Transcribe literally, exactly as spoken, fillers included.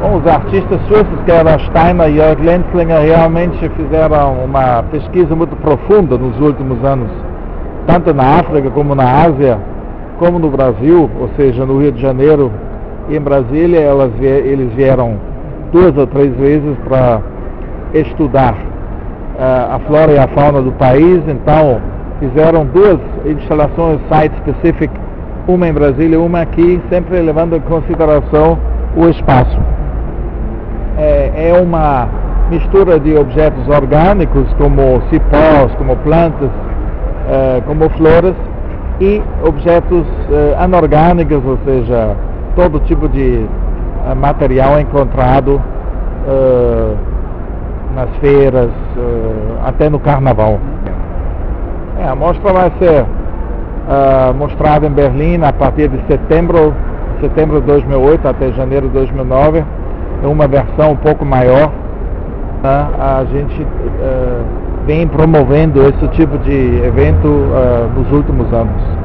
Bom, os artistas suíços, que eram Steiner e Jörg Lenzlinger, realmente fizeram uma pesquisa muito profunda nos últimos anos, tanto na África como na Ásia, como no Brasil, ou seja, no Rio de Janeiro e em Brasília. Elas, eles vieram duas ou três vezes para estudar uh, a flora e a fauna do país. Então, fizeram duas instalações site-specific, uma em Brasília e uma aqui, sempre levando em consideração o espaço. É, é uma mistura de objetos orgânicos, como cipós, como plantas, uh, como flores, e objetos uh, anorgânicos, ou seja, todo tipo de uh, material encontrado uh, nas feiras, uh, até no carnaval. É, a mostra vai ser uh, mostrada em Berlim a partir de setembro, setembro de dois mil e oito até janeiro de dois mil e nove, em uma versão um pouco maior. Né? A gente uh, vem promovendo esse tipo de evento uh, nos últimos anos.